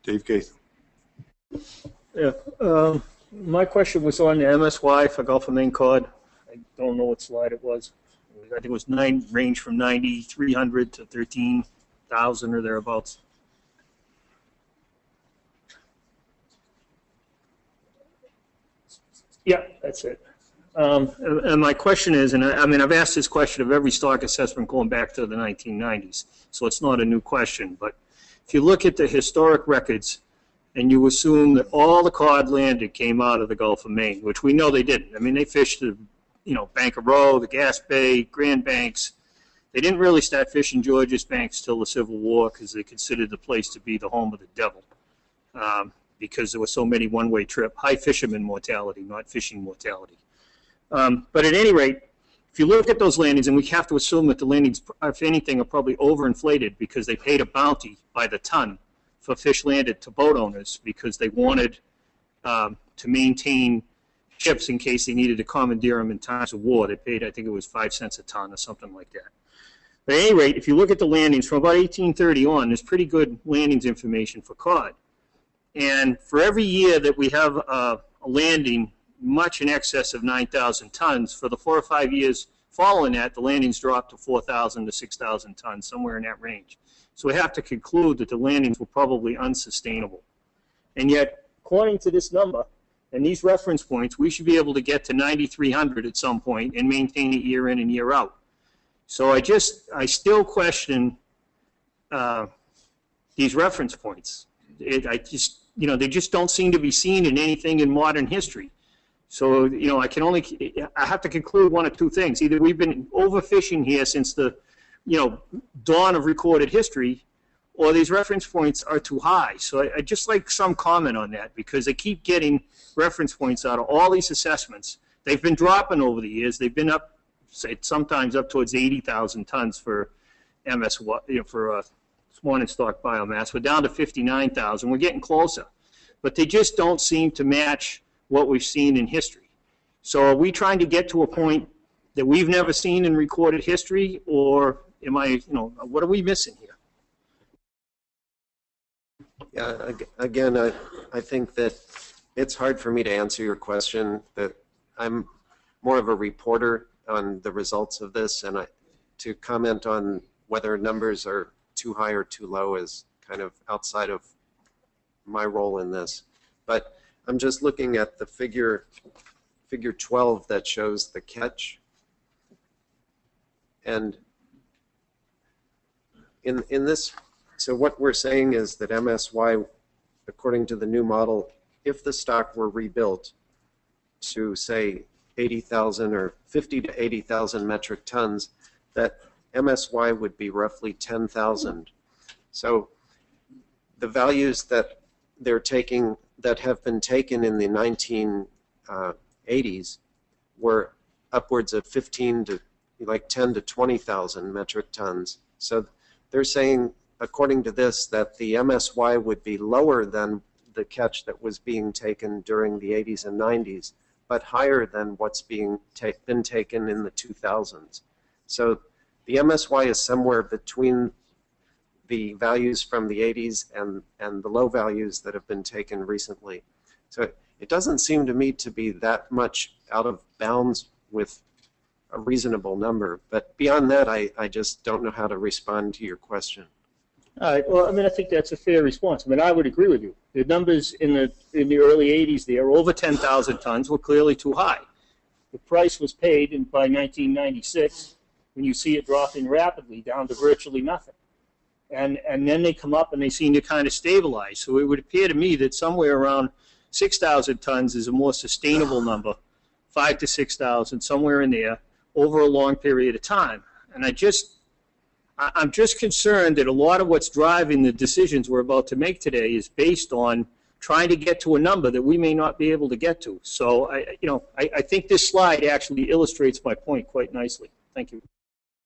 Dave Gaith. Yeah, my question was on the MSY for Gulf of Maine cod. I don't know what slide it was. I think it was range from 9,300 to 13,000 or thereabouts. Yeah, that's it. And my question is, and I mean, I've asked this question of every stock assessment going back to the 1990s, so it's not a new question. But if you look at the historic records, and you assume that all the cod landed came out of the Gulf of Maine, which we know they didn't. I mean, they fished the, Banker Row, the Gas Bay, Grand Banks. They didn't really start fishing Georges Banks till the Civil War because they considered the place to be the home of the devil because there were so many one-way trip, high fisherman mortality, not fishing mortality. But at any rate, if you look at those landings, and we have to assume that the landings, if anything, are probably overinflated because they paid a bounty by the ton for fish landed to boat owners because they wanted to maintain ships in case they needed to commandeer them in times of war. They paid, I think it was 5 cents a ton or something like that. But at any rate, if you look at the landings from about 1830 on, there's pretty good landings information for cod. And for every year that we have a landing much in excess of 9,000 tons, for the 4 or 5 years following that, the landings dropped to 4,000 to 6,000 tons, somewhere in that range. So we have to conclude that the landings were probably unsustainable. And yet, according to this number and these reference points, we should be able to get to 9,300 at some point and maintain it year in and year out. So I still question these reference points. They just don't seem to be seen in anything in modern history. So, I have to conclude one of two things. Either we've been overfishing here since the dawn of recorded history, or these reference points are too high. So I'd just like some comment on that because they keep getting reference points out of all these assessments. They've been dropping over the years. They've been up, say, sometimes up towards 80,000 tons for MSY, for swan and stock biomass. We're down to 59,000. We're getting closer. But they just don't seem to match what we've seen in history. So are we trying to get to a point that we've never seen in recorded history, or what are we missing here? Yeah, again, I think that it's hard for me to answer your question. That I'm more of a reporter on the results of this, and to comment on whether numbers are too high or too low is kind of outside of my role in this. But I'm just looking at the figure 12 that shows the catch. And in this, so what we're saying is that MSY, according to the new model, if the stock were rebuilt to, say, 80,000 or 50 to 80,000 metric tons, that MSY would be roughly 10,000. So the values that they're taking, that have been taken in the 1980s, were upwards of 15 to like 10 to 20,000 metric tons. So they're saying, according to this, that the MSY would be lower than the catch that was being taken during the 80s and 90s, but higher than what's been taken in the 2000s. So the MSY is somewhere between the values from the 80s and the low values that have been taken recently. So it doesn't seem to me to be that much out of bounds with a reasonable number. But beyond that, I just don't know how to respond to your question. All right. Well, I mean, I think that's a fair response. I mean, I would agree with you. The numbers in the early 80s there, over 10,000 tons, were clearly too high. The price was paid by 1996 when you see it dropping rapidly down to virtually nothing. And then they come up and they seem to kind of stabilize. So it would appear to me that somewhere around 6,000 tons is a more sustainable number, 5 to 6,000, somewhere in there, over a long period of time. And I'm just concerned that a lot of what's driving the decisions we're about to make today is based on trying to get to a number that we may not be able to get to. So I think this slide actually illustrates my point quite nicely. Thank you.